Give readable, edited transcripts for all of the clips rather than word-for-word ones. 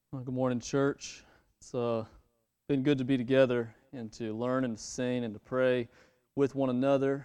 Well, good morning, church. It's been good to be together and to learn and to sing and to pray with one another.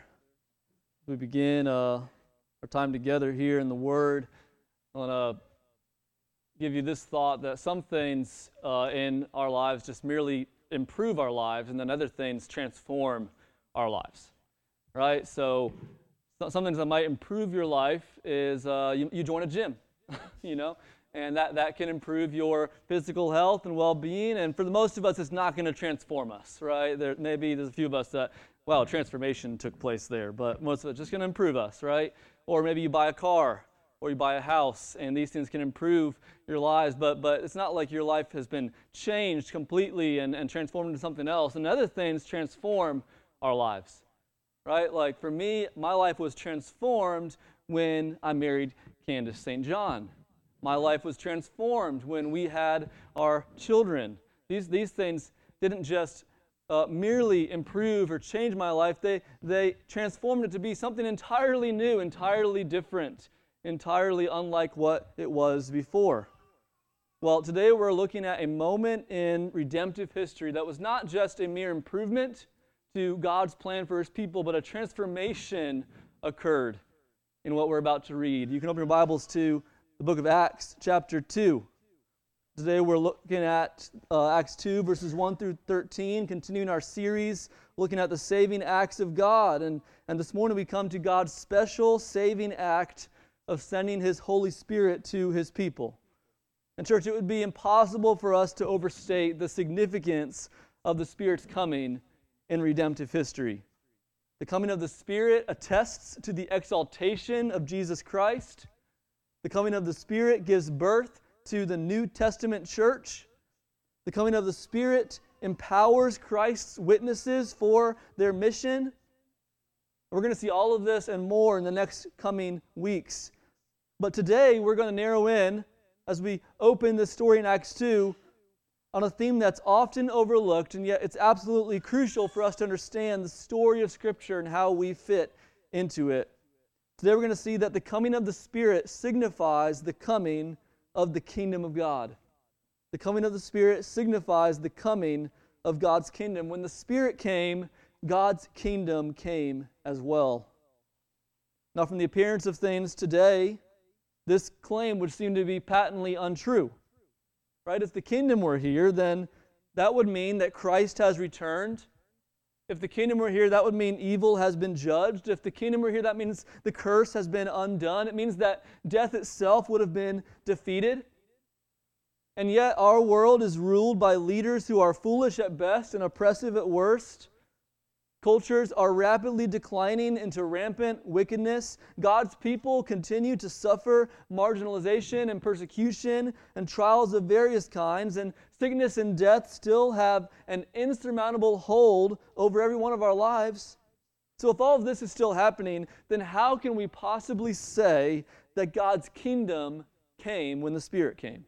We begin our time together here in the Word. I want to give you this thought that some things in our lives just merely improve our lives, and then other things transform our lives. Right? So some things that might improve your life is you join a gym, you know? And that can improve your physical health and well-being. And for the most of us, it's not going to transform us, right? Maybe there's a few of us that, well, transformation took place there. But most of it's just going to improve us, right? Or maybe you buy a car or you buy a house, and these things can improve your lives. But it's not like your life has been changed completely and transformed into something else. And other things transform our lives, right? Like for me, my life was transformed when I married Candace St. John. My life was transformed when we had our children. These things didn't just merely improve or change my life. They transformed it to be something entirely new, entirely different, entirely unlike what it was before. Well, today we're looking at a moment in redemptive history that was not just a mere improvement to God's plan for His people, but a transformation occurred in what we're about to read. You can open your Bibles to the book of Acts, chapter 2. Today we're looking at Acts 2, verses 1 through 13, continuing our series, looking at the saving acts of God. And this morning we come to God's special saving act of sending His Holy Spirit to His people. And church, it would be impossible for us to overstate the significance of the Spirit's coming in redemptive history. The coming of the Spirit attests to the exaltation of Jesus Christ. The coming of the Spirit gives birth to the New Testament church. The coming of the Spirit empowers Christ's witnesses for their mission. We're going to see all of this and more in the next coming weeks. But today we're going to narrow in, as we open this story in Acts 2, on a theme that's often overlooked, and yet it's absolutely crucial for us to understand the story of Scripture and how we fit into it. Today we're going to see that the coming of the Spirit signifies the coming of the kingdom of God. The coming of the Spirit signifies the coming of God's kingdom. When the Spirit came, God's kingdom came as well. Now, from the appearance of things today, this claim would seem to be patently untrue. Right? If the kingdom were here, then that would mean that Christ has returned. If the kingdom were here, that would mean evil has been judged. If the kingdom were here, that means the curse has been undone. It means that death itself would have been defeated. And yet our world is ruled by leaders who are foolish at best and oppressive at worst. Cultures are rapidly declining into rampant wickedness. God's people continue to suffer marginalization and persecution and trials of various kinds, and sickness and death still have an insurmountable hold over every one of our lives. So if all of this is still happening, then how can we possibly say that God's kingdom came when the Spirit came?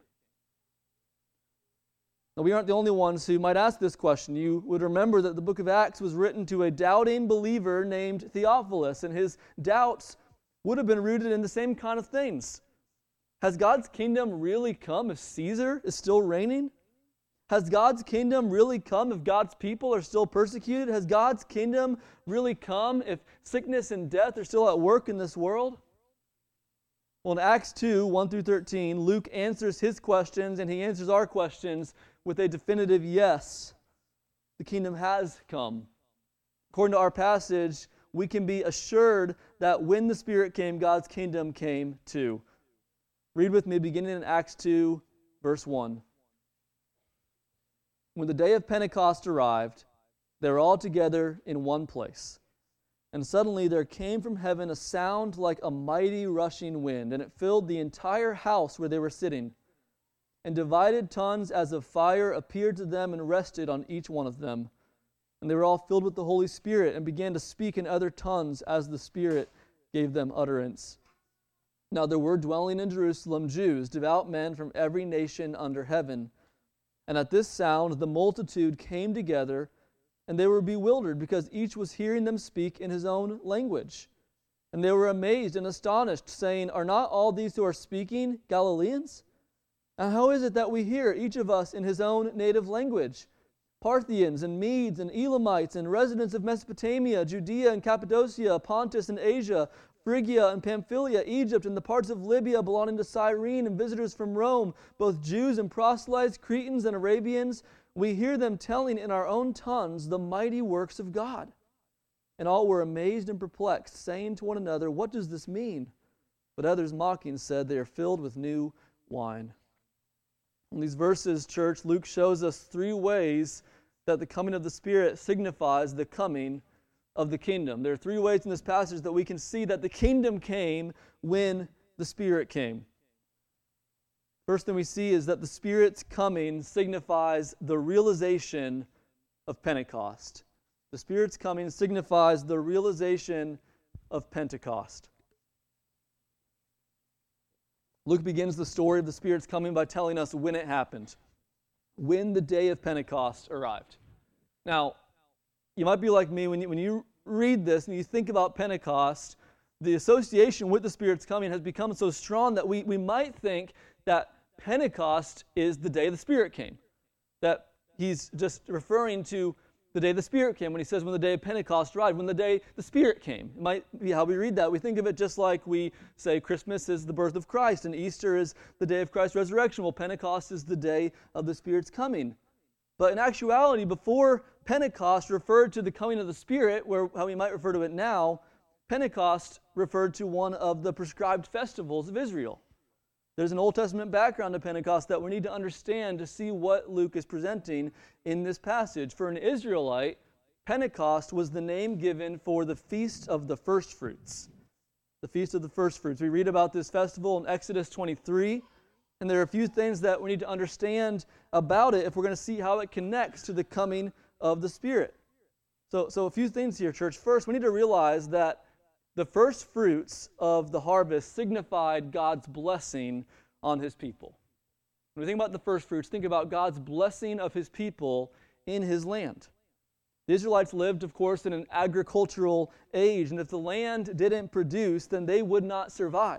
Now, we aren't the only ones who might ask this question. You would remember that the book of Acts was written to a doubting believer named Theophilus, and his doubts would have been rooted in the same kind of things. Has God's kingdom really come if Caesar is still reigning? Has God's kingdom really come if God's people are still persecuted? Has God's kingdom really come if sickness and death are still at work in this world? Well, in Acts 2, 1 through 13, Luke answers his questions, and he answers our questions with a definitive yes. The kingdom has come. According to our passage, we can be assured that when the Spirit came, God's kingdom came too. Read with me, beginning in Acts 2, verse 1. When the day of Pentecost arrived, they were all together in one place. And suddenly there came from heaven a sound like a mighty rushing wind, and it filled the entire house where they were sitting. And divided tongues as of fire appeared to them and rested on each one of them. And they were all filled with the Holy Spirit and began to speak in other tongues as the Spirit gave them utterance. Now there were dwelling in Jerusalem Jews, devout men from every nation under heaven. And at this sound the multitude came together, and they were bewildered because each was hearing them speak in his own language. And they were amazed and astonished, saying, "Are not all these who are speaking Galileans? And how is it that we hear, each of us in his own native language? Parthians and Medes and Elamites and residents of Mesopotamia, Judea and Cappadocia, Pontus and Asia, Phrygia and Pamphylia, Egypt and the parts of Libya belonging to Cyrene, and visitors from Rome, both Jews and proselytes, Cretans and Arabians, we hear them telling in our own tongues the mighty works of God. And all were amazed and perplexed, saying to one another, what does this mean? But others mocking said, they are filled with new wine. In these verses, church, Luke shows us three ways that the coming of the Spirit signifies the coming of the kingdom. There are three ways in this passage that we can see that the kingdom came when the Spirit came. First thing we see is that the Spirit's coming signifies the realization of Pentecost. The Spirit's coming signifies the realization of Pentecost. Luke begins the story of the Spirit's coming by telling us when it happened, when the day of Pentecost arrived. Now, you might be like me, when you read this and you think about Pentecost, the association with the Spirit's coming has become so strong that we might think that Pentecost is the day the Spirit came, that he's just referring to the day the Spirit came when he says when the day of Pentecost arrived, when the day the Spirit came. It might be how we read that. We think of it just like we say Christmas is the birth of Christ and Easter is the day of Christ's resurrection. Well, Pentecost is the day of the Spirit's coming. But in actuality, before Pentecost referred to the coming of the Spirit, or how we might refer to it now, Pentecost referred to one of the prescribed festivals of Israel. There's an Old Testament background to Pentecost that we need to understand to see what Luke is presenting in this passage. For an Israelite, Pentecost was the name given for the Feast of the First Fruits. The Feast of the First Fruits. We read about this festival in Exodus 23, and there are a few things that we need to understand about it if we're going to see how it connects to the coming of the Spirit. So a few things here, church. First, we need to realize that the first fruits of the harvest signified God's blessing on His people. When we think about the first fruits, think about God's blessing of His people in His land. The Israelites lived, of course, in an agricultural age, and if the land didn't produce, then they would not survive.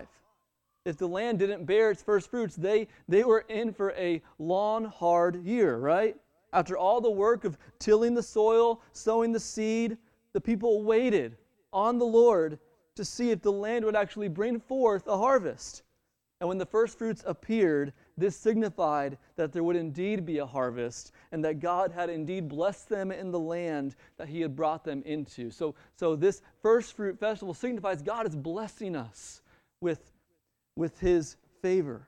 If the land didn't bear its first fruits, they were in for a long, hard year, right? After all the work of tilling the soil, sowing the seed, the people waited on the Lord to see if the land would actually bring forth a harvest. And when the first fruits appeared, this signified that there would indeed be a harvest and that God had indeed blessed them in the land that He had brought them into. So this first fruit festival signifies God is blessing us with His favor.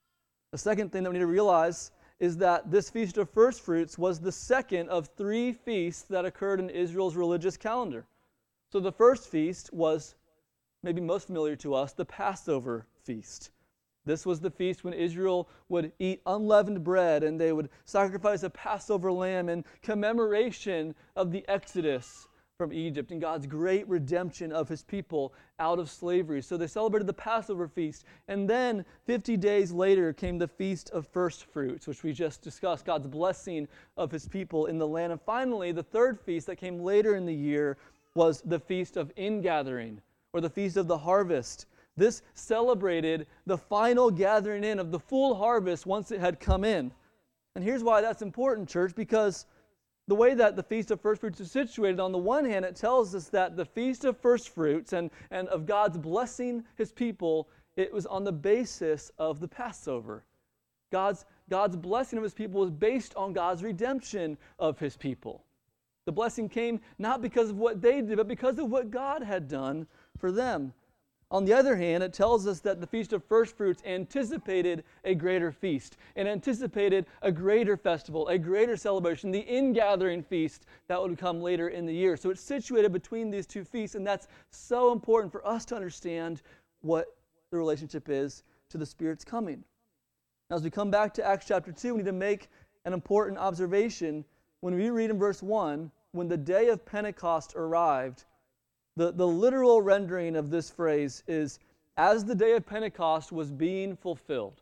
The second thing that we need to realize is that this Feast of First Fruits was the second of three feasts that occurred in Israel's religious calendar. So the first feast was, maybe most familiar to us, the Passover feast. This was the feast when Israel would eat unleavened bread and they would sacrifice a Passover lamb in commemoration of the Exodus from Egypt and God's great redemption of His people out of slavery. So they celebrated the Passover feast. And then 50 days later came the Feast of First Fruits, which we just discussed, God's blessing of His people in the land. And finally, the third feast that came later in the year was the Feast of Ingathering, or the Feast of the Harvest. This celebrated the final gathering in of the full harvest once it had come in. And here's why that's important, church, because the way that the Feast of First Fruits is situated, on the one hand, it tells us that the Feast of First Fruits and of God's blessing His people, it was on the basis of the Passover. God's blessing of His people was based on God's redemption of His people. The blessing came not because of what they did, but because of what God had done for them. On the other hand, it tells us that the Feast of First Fruits anticipated a greater feast and anticipated a greater festival, a greater celebration, the ingathering feast that would come later in the year. So it's situated between these two feasts, and that's so important for us to understand what the relationship is to the Spirit's coming. Now, as we come back to Acts chapter 2, we need to make an important observation. When we read in verse 1, when the day of Pentecost arrived, the literal rendering of this phrase is, as the day of Pentecost was being fulfilled.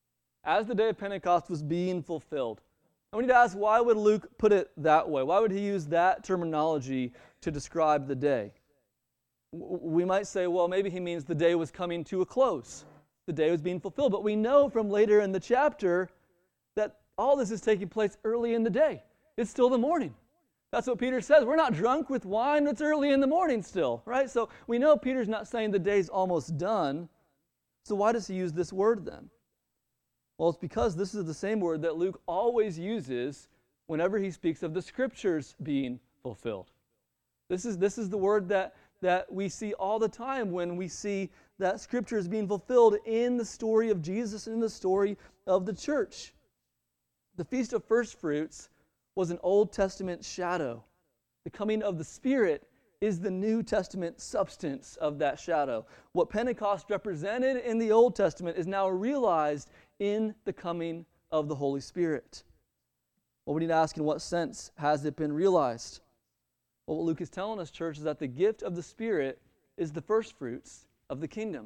As the day of Pentecost was being fulfilled. And we need to ask, why would Luke put it that way? Why would he use that terminology to describe the day? We might say, well, maybe he means the day was coming to a close. the day was being fulfilled. But we know from later in the chapter that all this is taking place early in the day. It's still the morning. That's what Peter says. We're not drunk with wine. It's early in the morning still, right? So we know Peter's not saying the day's almost done. So why does he use this word then? Well, it's because this is the same word that Luke always uses whenever he speaks of the Scriptures being fulfilled. This is the word that we see all the time when we see that Scripture is being fulfilled in the story of Jesus and in the story of the church. The Feast of First Fruits was an Old Testament shadow. The coming of the Spirit is the New Testament substance of that shadow. What Pentecost represented in the Old Testament is now realized in the coming of the Holy Spirit. Well, we need to ask, in what sense has it been realized? Well, what Luke is telling us, church, is that the gift of the Spirit is the first fruits of the kingdom.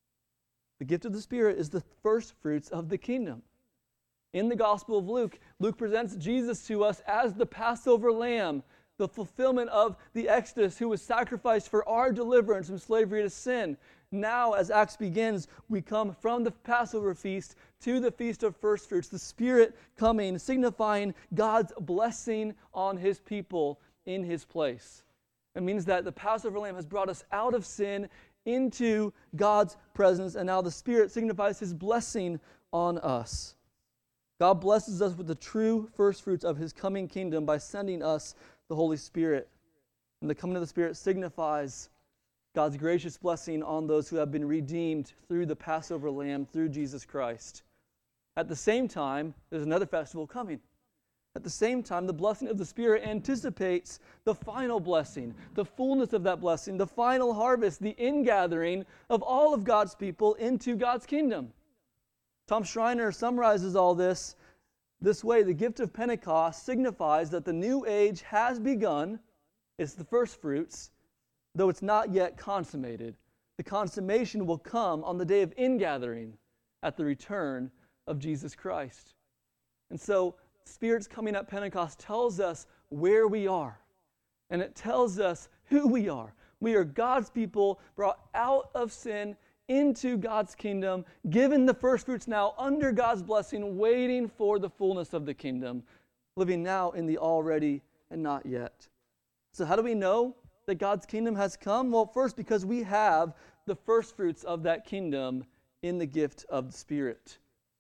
The gift of the Spirit is the first fruits of the kingdom. In the Gospel of Luke, Luke presents Jesus to us as the Passover lamb, the fulfillment of the Exodus, who was sacrificed for our deliverance from slavery to sin. Now, as Acts begins, we come from the Passover feast to the Feast of First Fruits, the Spirit coming, signifying God's blessing on His people in His place. It means that the Passover lamb has brought us out of sin into God's presence, and now the Spirit signifies His blessing on us. God blesses us with the true first fruits of His coming kingdom by sending us the Holy Spirit. And the coming of the Spirit signifies God's gracious blessing on those who have been redeemed through the Passover lamb, through Jesus Christ. At the same time, there's another festival coming. At the same time, the blessing of the Spirit anticipates the final blessing, the fullness of that blessing, the final harvest, the ingathering of all of God's people into God's kingdom. Tom Schreiner summarizes all this way. The gift of Pentecost signifies that the new age has begun. It's the first fruits, though it's not yet consummated. The consummation will come on the day of ingathering at the return of Jesus Christ. And so, Spirit's coming at Pentecost tells us where we are, and it tells us who we are. We are God's people brought out of sin into God's kingdom, given the first fruits now under God's blessing, waiting for the fullness of the kingdom, living now in the already and not yet. So how do we know that God's kingdom has come? Well, first, because we have the first fruits of that kingdom in the gift of the Spirit.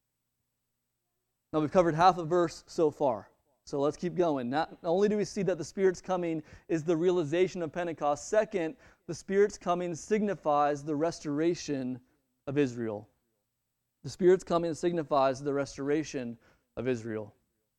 Now, we've covered half a verse so far, so let's keep going. Not only do we see that the Spirit's coming is the realization of Pentecost, second, the Spirit's coming signifies the restoration of Israel. The Spirit's coming signifies the restoration of Israel.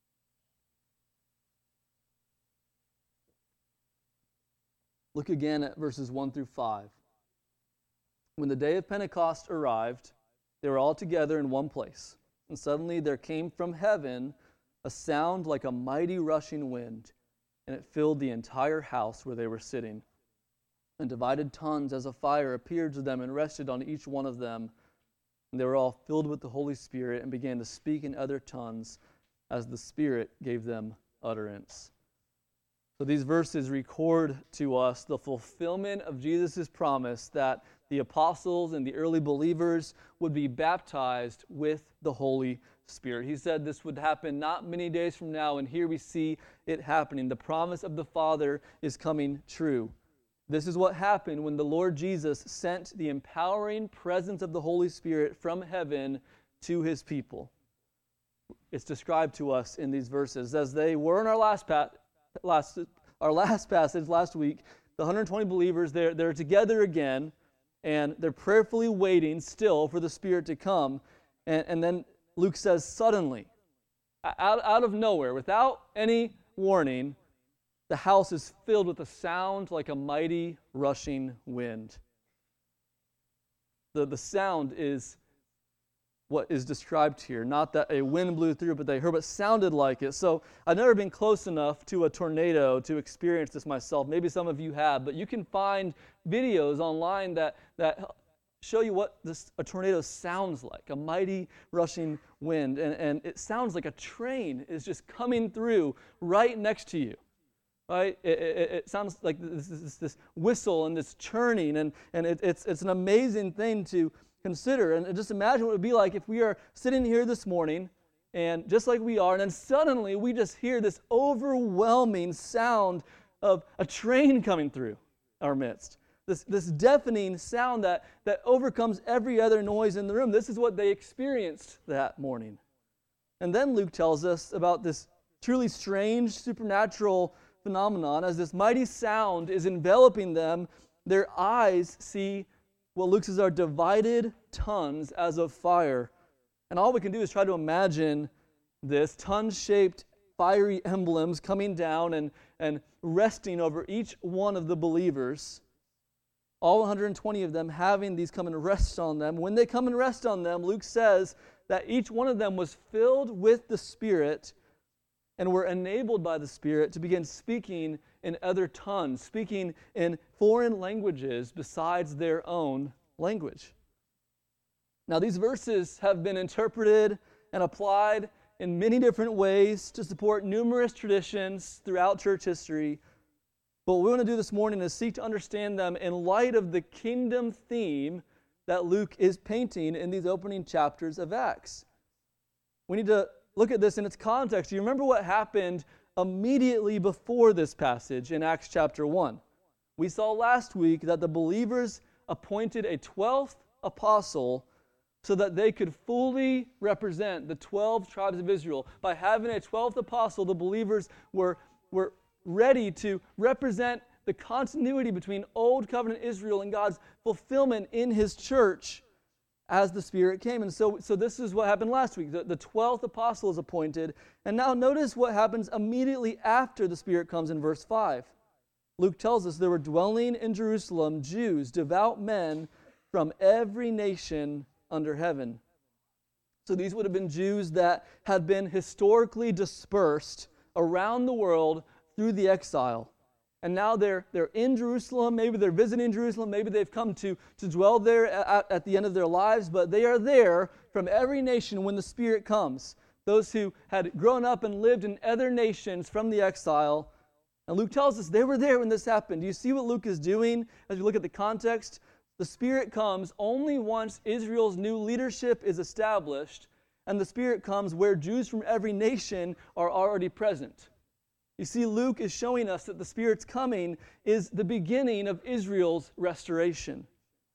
Look again at verses 1 through 5. When the day of Pentecost arrived, they were all together in one place. And suddenly there came from heaven a sound like a mighty rushing wind, and it filled the entire house where they were sitting. And divided tongues as a fire appeared to them and rested on each one of them. And they were all filled with the Holy Spirit and began to speak in other tongues as the Spirit gave them utterance. So these verses record to us the fulfillment of Jesus' promise that the apostles and the early believers would be baptized with the Holy Spirit. He said this would happen not many days from now, and here we see it happening. The promise of the Father is coming true. This is what happened when the Lord Jesus sent the empowering presence of the Holy Spirit from heaven to His people. It's described to us in these verses. As they were in our last passage last week, the 120 believers, they're together again, and they're prayerfully waiting still for the Spirit to come. And then Luke says, suddenly, out of nowhere, without any warning, the house is filled with a sound like a mighty rushing wind. The sound is what is described here. Not that a wind blew through, but they heard what sounded like it. So I've never been close enough to a tornado to experience this myself. Maybe some of you have, but you can find videos online that show you what a tornado sounds like, a mighty rushing wind. And it sounds like a train is just coming through right next to you. Right? It sounds like this whistle and this churning, and it's an amazing thing to consider. And just imagine what it would be like if we are sitting here this morning, and just like we are, and then suddenly we just hear this overwhelming sound of a train coming through our midst. This deafening sound that overcomes every other noise in the room. This is what they experienced that morning. And then Luke tells us about this truly strange supernatural phenomenon. As this mighty sound is enveloping them, their eyes see what Luke says are divided tongues as of fire. And all we can do is try to imagine this tongue-shaped fiery emblems coming down and resting over each one of the believers. All 120 of them having these come and rest on them. When they come and rest on them, Luke says that each one of them was filled with the Spirit and were enabled by the Spirit to begin speaking in other tongues, speaking in foreign languages besides their own language. Now, these verses have been interpreted and applied in many different ways to support numerous traditions throughout church history. But what we want to do this morning is seek to understand them in light of the kingdom theme that Luke is painting in these opening chapters of Acts. We need to look at this in its context. Do you remember what happened immediately before this passage in Acts chapter 1? We saw last week that the believers appointed a 12th apostle so that they could fully represent the 12 tribes of Israel. By having a 12th apostle, the believers were ready to represent the continuity between Old Covenant Israel and God's fulfillment in His church as the Spirit came. And so this is what happened last week. The 12th apostle is appointed. And now notice what happens immediately after the Spirit comes in verse 5. Luke tells us there were dwelling in Jerusalem Jews, devout men from every nation under heaven. So these would have been Jews that had been historically dispersed around the world through the exile. And now they're in Jerusalem. Maybe they're visiting Jerusalem. Maybe they've come to dwell there at the end of their lives. But they are there from every nation when the Spirit comes. Those who had grown up and lived in other nations from the exile. And Luke tells us they were there when this happened. Do you see what Luke is doing as we look at the context? The Spirit comes only once Israel's new leadership is established. And the Spirit comes where Jews from every nation are already present. You see, Luke is showing us that the Spirit's coming is the beginning of Israel's restoration.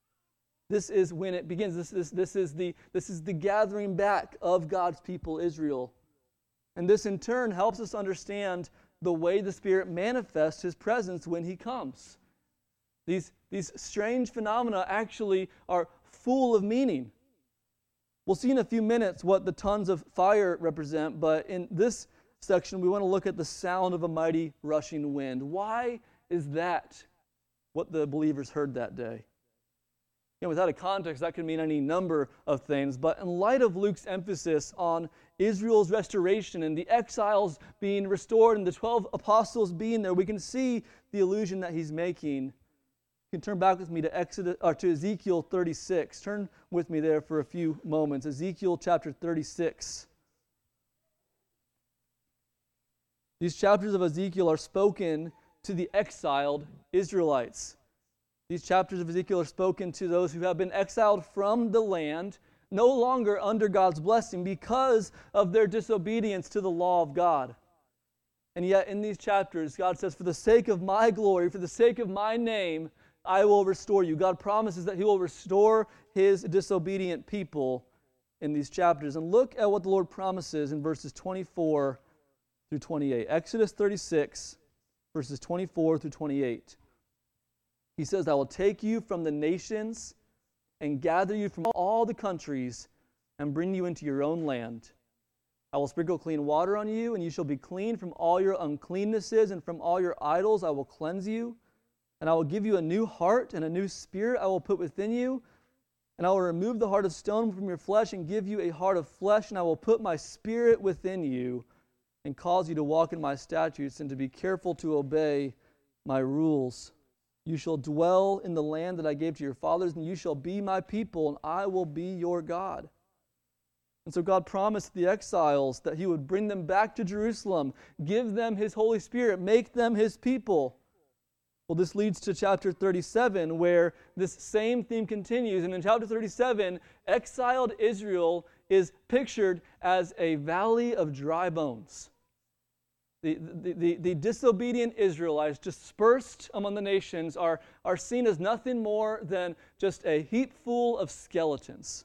This is when it begins. This is the gathering back of God's people, Israel. And this in turn helps us understand the way the Spirit manifests His presence when He comes. These strange phenomena actually are full of meaning. We'll see in a few minutes what the tongues of fire represent, but in this section, we want to look at the sound of a mighty rushing wind. Why is that what the believers heard that day? Without a context, that could mean any number of things, but in light of Luke's emphasis on Israel's restoration and the exiles being restored and the 12 apostles being there, we can see the allusion that he's making. You can turn back with me to Ezekiel 36. Turn with me there for a few moments. Ezekiel chapter 36. These chapters of Ezekiel are spoken to the exiled Israelites. These chapters of Ezekiel are spoken to those who have been exiled from the land, no longer under God's blessing because of their disobedience to the law of God. And yet in these chapters, God says, for the sake of my glory, for the sake of my name, I will restore you. God promises that He will restore His disobedient people in these chapters. And look at what the Lord promises in verses 24 through 28. Exodus 36, verses 24 through 28. He says, I will take you from the nations and gather you from all the countries and bring you into your own land. I will sprinkle clean water on you, and you shall be clean from all your uncleannesses, and from all your idols I will cleanse you. And I will give you a new heart, and a new spirit I will put within you. And I will remove the heart of stone from your flesh and give you a heart of flesh, and I will put my spirit within you and cause you to walk in my statutes and to be careful to obey my rules. You shall dwell in the land that I gave to your fathers, and you shall be my people, and I will be your God. And so God promised the exiles that He would bring them back to Jerusalem, give them His Holy Spirit, make them His people. Well, this leads to chapter 37, where this same theme continues. And in chapter 37, exiled Israel is pictured as a valley of dry bones. The disobedient Israelites dispersed among the nations are seen as nothing more than just a heap full of skeletons.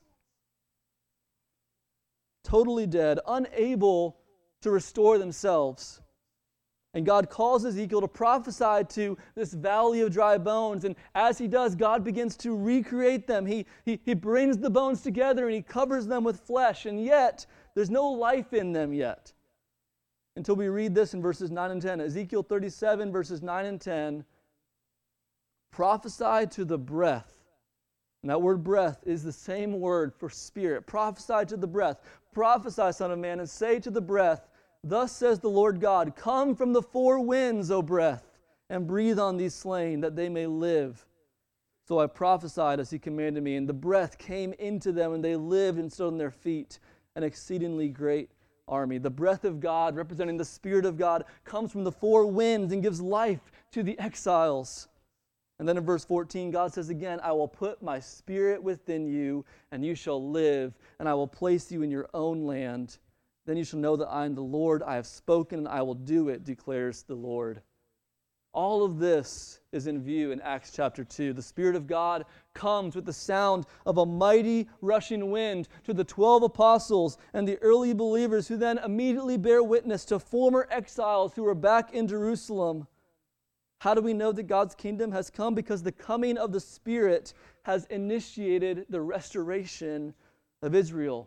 Totally dead, unable to restore themselves. And God calls Ezekiel to prophesy to this valley of dry bones. And as he does, God begins to recreate them. He brings the bones together and he covers them with flesh. And yet, there's no life in them yet. Until we read this in verses 9 and 10. Ezekiel 37, verses 9 and 10. Prophesy to the breath. And that word breath is the same word for spirit. Prophesy to the breath. Prophesy, Son of Man, and say to the breath, Thus says the Lord God, Come from the four winds, O breath, and breathe on these slain, that they may live. So I prophesied as he commanded me, and the breath came into them, and they lived and stood on their feet, an exceedingly great army. The breath of God, representing the Spirit of God, comes from the four winds and gives life to the exiles. And then in verse 14, God says again, I will put my Spirit within you, and you shall live, and I will place you in your own land. Then you shall know that I am the Lord. I have spoken, and I will do it, declares the Lord. All of this is in view in Acts chapter 2. The Spirit of God comes with the sound of a mighty rushing wind to the 12 apostles and the early believers, who then immediately bear witness to former exiles who are back in Jerusalem. How do we know that God's kingdom has come? Because the coming of the Spirit has initiated the restoration of Israel.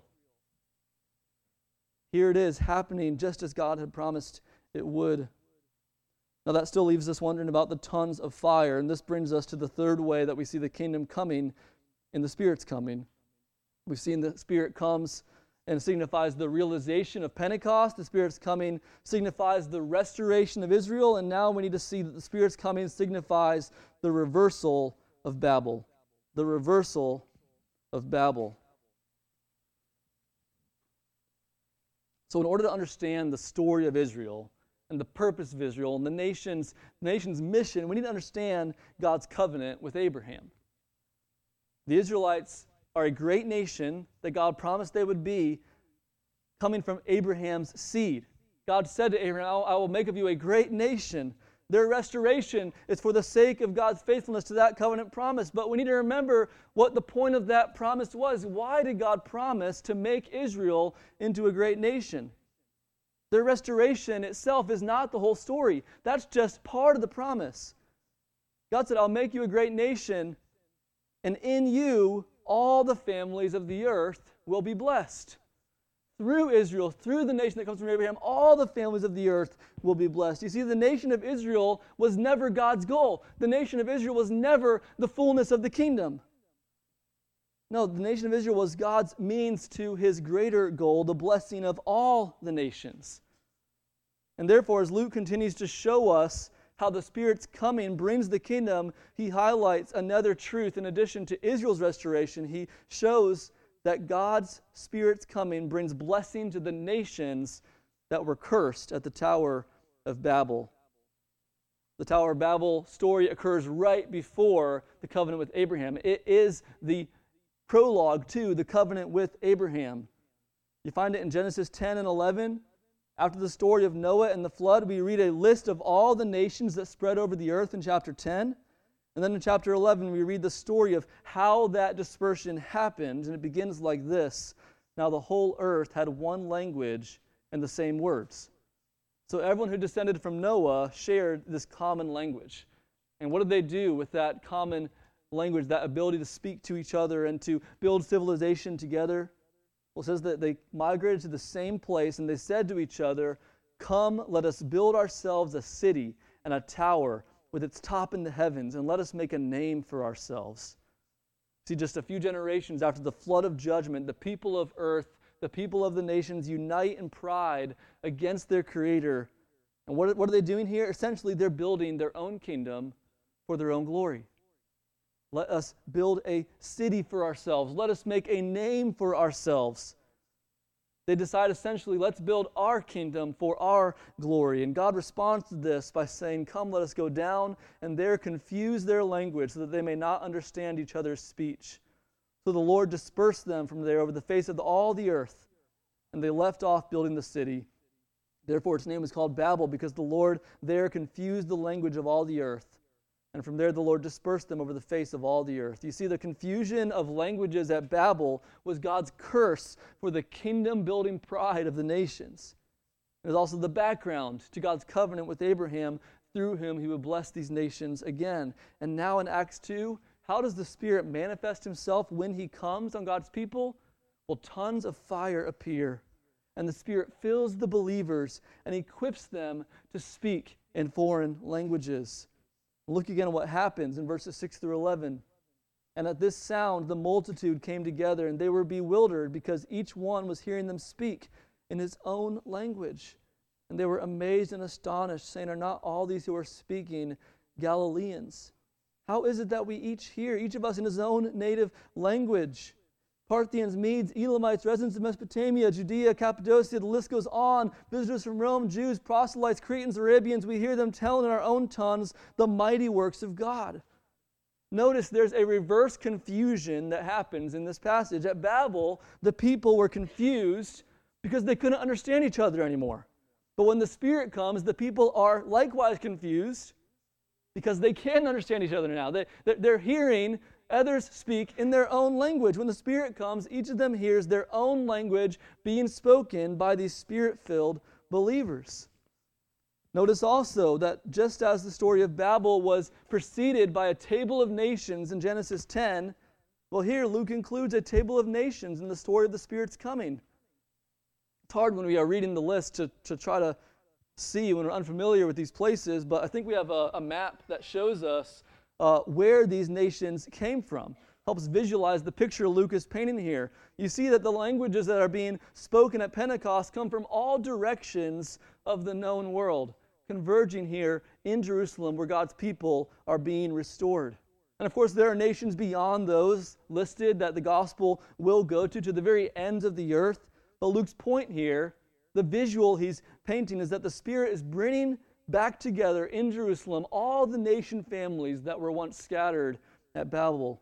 Here it is, happening just as God had promised it would. Now that still leaves us wondering about the tongues of fire, and this brings us to the third way that we see the kingdom coming in the Spirit's coming. We've seen the Spirit comes and signifies the realization of Pentecost. The Spirit's coming signifies the restoration of Israel, and now we need to see that the Spirit's coming signifies the reversal of Babel. The reversal of Babel. So in order to understand the story of Israel and the purpose of Israel and the nation's mission, we need to understand God's covenant with Abraham. The Israelites are a great nation that God promised they would be, coming from Abraham's seed. God said to Abraham, I will make of you a great nation. Their restoration is for the sake of God's faithfulness to that covenant promise. But we need to remember what the point of that promise was. Why did God promise to make Israel into a great nation? Their restoration itself is not the whole story. That's just part of the promise. God said, I'll make you a great nation, and in you all the families of the earth will be blessed. Through Israel, through the nation that comes from Abraham, all the families of the earth will be blessed. You see, the nation of Israel was never God's goal. The nation of Israel was never the fullness of the kingdom. No, the nation of Israel was God's means to his greater goal, the blessing of all the nations. And therefore, as Luke continues to show us how the Spirit's coming brings the kingdom, he highlights another truth. In addition to Israel's restoration, he shows that God's Spirit's coming brings blessing to the nations that were cursed at the Tower of Babel. The Tower of Babel story occurs right before the covenant with Abraham. It is the prologue to the covenant with Abraham. You find it in Genesis 10 and 11. After the story of Noah and the flood, we read a list of all the nations that spread over the earth in chapter 10. And then in chapter 11, we read the story of how that dispersion happened, and it begins like this. Now the whole earth had one language and the same words. So everyone who descended from Noah shared this common language. And what did they do with that common language, that ability to speak to each other and to build civilization together? Well, it says that they migrated to the same place, and they said to each other, Come, let us build ourselves a city and a tower with its top in the heavens, and let us make a name for ourselves. See, just a few generations after the flood of judgment, the people of earth, the people of the nations unite in pride against their Creator. And what are they doing here? Essentially, they're building their own kingdom for their own glory. Let us build a city for ourselves. Let us make a name for ourselves. They decide essentially, let's build our kingdom for our glory. And God responds to this by saying, come, let us go down and there confuse their language so that they may not understand each other's speech. So the Lord dispersed them from there over the face of all the earth, and they left off building the city. Therefore its name was called Babel, because the Lord there confused the language of all the earth. And from there the Lord dispersed them over the face of all the earth. You see, the confusion of languages at Babel was God's curse for the kingdom-building pride of the nations. It was also the background to God's covenant with Abraham, through whom he would bless these nations again. And now in Acts 2, how does the Spirit manifest himself when he comes on God's people? Well, tons of fire appear, and the Spirit fills the believers and equips them to speak in foreign languages. Look again at what happens in verses 6 through 11. And at this sound, the multitude came together, and they were bewildered because each one was hearing them speak in his own language. And they were amazed and astonished, saying, are not all these who are speaking Galileans? How is it that we each hear, each of us in his own native language? Parthians, Medes, Elamites, residents of Mesopotamia, Judea, Cappadocia, the list goes on. Visitors from Rome, Jews, proselytes, Cretans, Arabians, we hear them tell in our own tongues the mighty works of God. Notice there's a reverse confusion that happens in this passage. At Babel, the people were confused because they couldn't understand each other anymore. But when the Spirit comes, the people are likewise confused because they can understand each other now. They're hearing others speak in their own language. When the Spirit comes, each of them hears their own language being spoken by these Spirit-filled believers. Notice also that just as the story of Babel was preceded by a table of nations in Genesis 10, well, here Luke includes a table of nations in the story of the Spirit's coming. It's hard when we are reading the list to try to see when we're unfamiliar with these places, but I think we have a map that shows us where these nations came from. Helps visualize the picture Luke is painting here. You see that the languages that are being spoken at Pentecost come from all directions of the known world, converging here in Jerusalem where God's people are being restored. And of course, there are nations beyond those listed that the gospel will go to the very ends of the earth. But Luke's point here, the visual he's painting, is that the Spirit is bringing back together in Jerusalem all the nation families that were once scattered at Babel.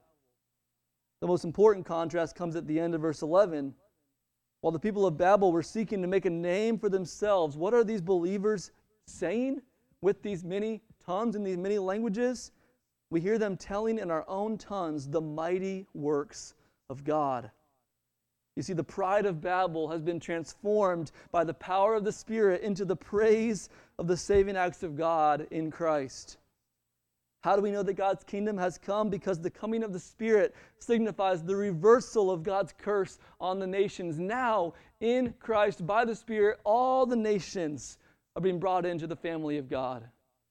The most important contrast comes at the end of verse 11. While the people of Babel were seeking to make a name for themselves, what are these believers saying with these many tongues and these many languages? We hear them telling in our own tongues the mighty works of God. You see, the pride of Babel has been transformed by the power of the Spirit into the praise of the saving acts of God in Christ. How do we know that God's kingdom has come? Because the coming of the Spirit signifies the reversal of God's curse on the nations. Now, in Christ, by the Spirit, all the nations are being brought into the family of God.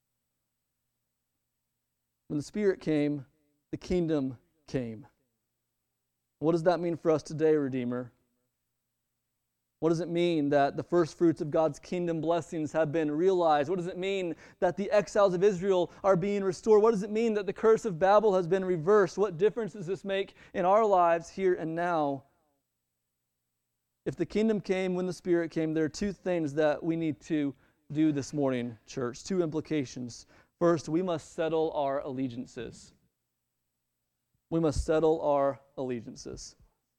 When the Spirit came, the kingdom came. What does that mean for us today, Redeemer? What does it mean that the first fruits of God's kingdom blessings have been realized? What does it mean that the exiles of Israel are being restored? What does it mean that the curse of Babel has been reversed? What difference does this make in our lives here and now? If the kingdom came when the Spirit came, there are two things that we need to do this morning, church. Two implications. First, we must settle our allegiances. We must settle our allegiances.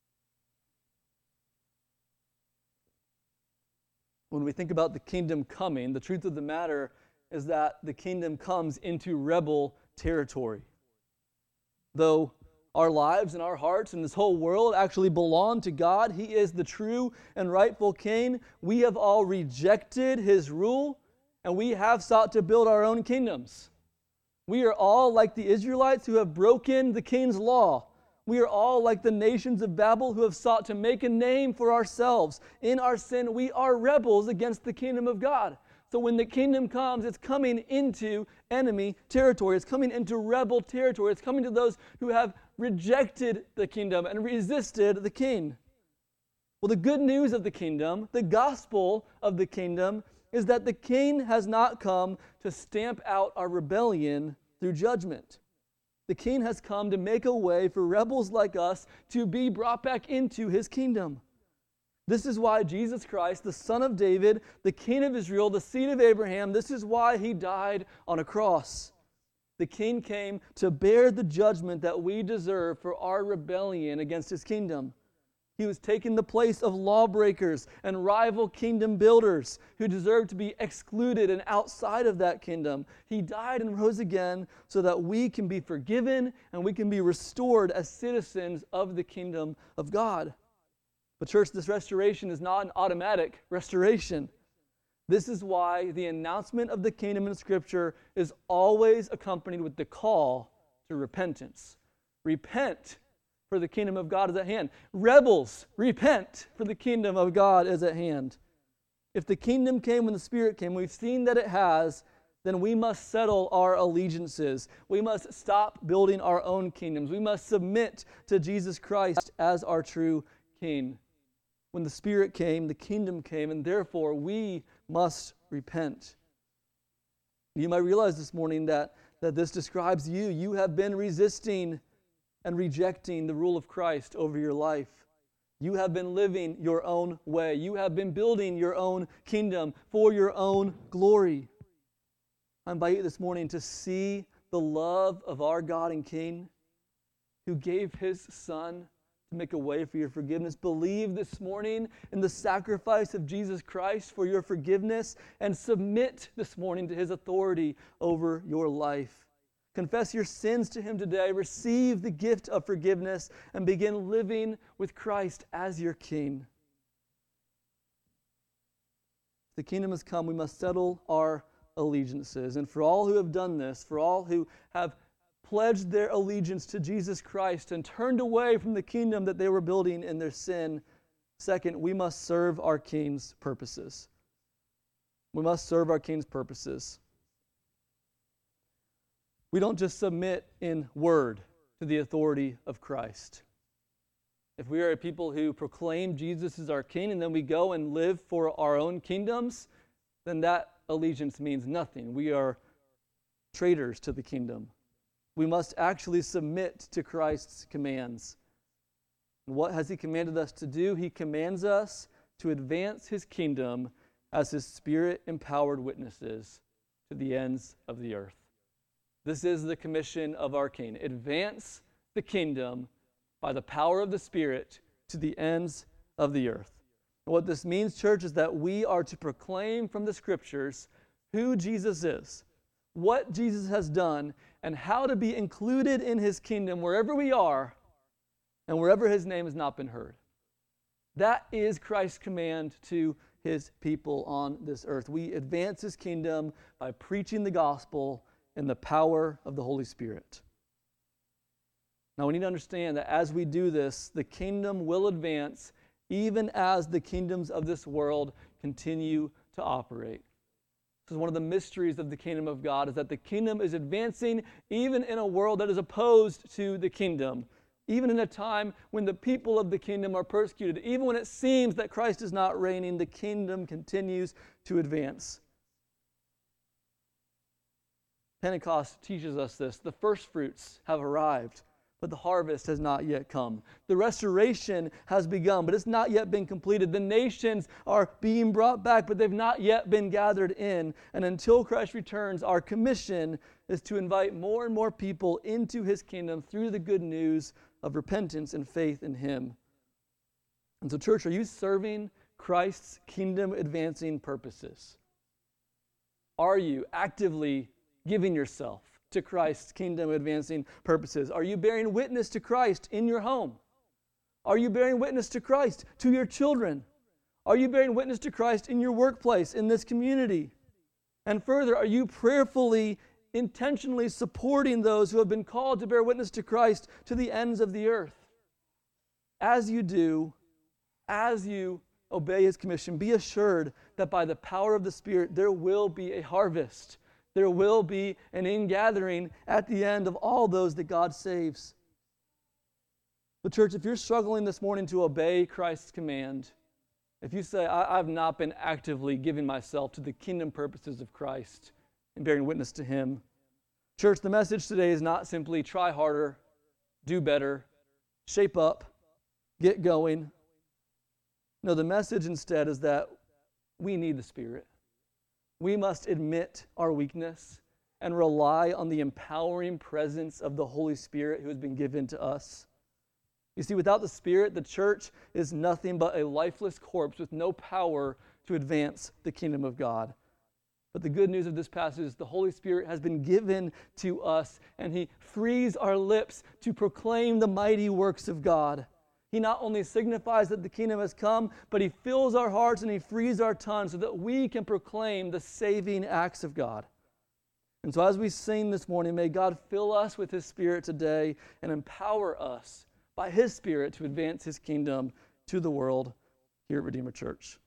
When we think about the kingdom coming, the truth of the matter is that the kingdom comes into rebel territory. Though our lives and our hearts and this whole world actually belong to God, He is the true and rightful king, we have all rejected His rule, and we have sought to build our own kingdoms. We are all like the Israelites who have broken the king's law. We are all like the nations of Babel who have sought to make a name for ourselves. In our sin, we are rebels against the kingdom of God. So when the kingdom comes, it's coming into enemy territory. It's coming into rebel territory. It's coming to those who have rejected the kingdom and resisted the king. Well, the good news of the kingdom, the gospel of the kingdom, is that the king has not come to stamp out our rebellion through judgment. The king has come to make a way for rebels like us to be brought back into his kingdom. This is why Jesus Christ, the Son of David, the King of Israel, the seed of Abraham, this is why he died on a cross. The King came to bear the judgment that we deserve for our rebellion against his kingdom. He was taking the place of lawbreakers and rival kingdom builders who deserved to be excluded and outside of that kingdom. He died and rose again so that we can be forgiven and we can be restored as citizens of the kingdom of God. But church, this restoration is not an automatic restoration. This is why the announcement of the kingdom in Scripture is always accompanied with the call to repentance. Repent, for the kingdom of God is at hand. Rebels, repent, for the kingdom of God is at hand. If the kingdom came when the Spirit came, we've seen that it has, then we must settle our allegiances. We must stop building our own kingdoms. We must submit to Jesus Christ as our true King. When the Spirit came, the kingdom came, and therefore we must repent. You might realize this morning that this describes you. You have been resisting and rejecting the rule of Christ over your life. You have been living your own way. You have been building your own kingdom for your own glory. I invite you this morning to see the love of our God and King who gave his Son to make a way for your forgiveness. Believe this morning in the sacrifice of Jesus Christ for your forgiveness and submit this morning to his authority over your life. Confess your sins to him today. Receive the gift of forgiveness and begin living with Christ as your King. The kingdom has come. We must settle our allegiances. And for all who have done this, for all who have pledged their allegiance to Jesus Christ and turned away from the kingdom that they were building in their sin, second, we must serve our King's purposes. We must serve our King's purposes. We don't just submit in word to the authority of Christ. If we are a people who proclaim Jesus as our King and then we go and live for our own kingdoms, then that allegiance means nothing. We are traitors to the kingdom. We must actually submit to Christ's commands. And what has he commanded us to do? He commands us to advance his kingdom as his Spirit-empowered witnesses to the ends of the earth. This is the commission of our King. Advance the kingdom by the power of the Spirit to the ends of the earth. And what this means, church, is that we are to proclaim from the Scriptures who Jesus is, what Jesus has done, and how to be included in his kingdom wherever we are and wherever his name has not been heard. That is Christ's command to his people on this earth. We advance his kingdom by preaching the gospel in the power of the Holy Spirit. Now we need to understand that as we do this, the kingdom will advance even as the kingdoms of this world continue to operate. This is one of the mysteries of the kingdom of God, is that the kingdom is advancing even in a world that is opposed to the kingdom. Even in a time when the people of the kingdom are persecuted, even when it seems that Christ is not reigning, the kingdom continues to advance. Pentecost teaches us this. The first fruits have arrived, but the harvest has not yet come. The restoration has begun, but it's not yet been completed. The nations are being brought back, but they've not yet been gathered in. And until Christ returns, our commission is to invite more and more people into his kingdom through the good news of repentance and faith in him. And so, church, are you serving Christ's kingdom advancing purposes? Are you actively giving yourself to Christ's kingdom advancing purposes? Are you bearing witness to Christ in your home? Are you bearing witness to Christ to your children? Are you bearing witness to Christ in your workplace, in this community? And further, are you prayerfully, intentionally supporting those who have been called to bear witness to Christ to the ends of the earth? As you do, as you obey his commission, be assured that by the power of the Spirit, there will be a harvest. There will be an ingathering at the end of all those that God saves. But church, if you're struggling this morning to obey Christ's command, if you say, I've not been actively giving myself to the kingdom purposes of Christ and bearing witness to him, church, the message today is not simply try harder, do better, shape up, get going. No, the message instead is that we need the Spirit. We must admit our weakness and rely on the empowering presence of the Holy Spirit who has been given to us. You see, without the Spirit, the church is nothing but a lifeless corpse with no power to advance the kingdom of God. But the good news of this passage is the Holy Spirit has been given to us, and He frees our lips to proclaim the mighty works of God. He not only signifies that the kingdom has come, but He fills our hearts and He frees our tongues so that we can proclaim the saving acts of God. And so as we sing this morning, may God fill us with His Spirit today and empower us by His Spirit to advance His kingdom to the world here at Redeemer Church.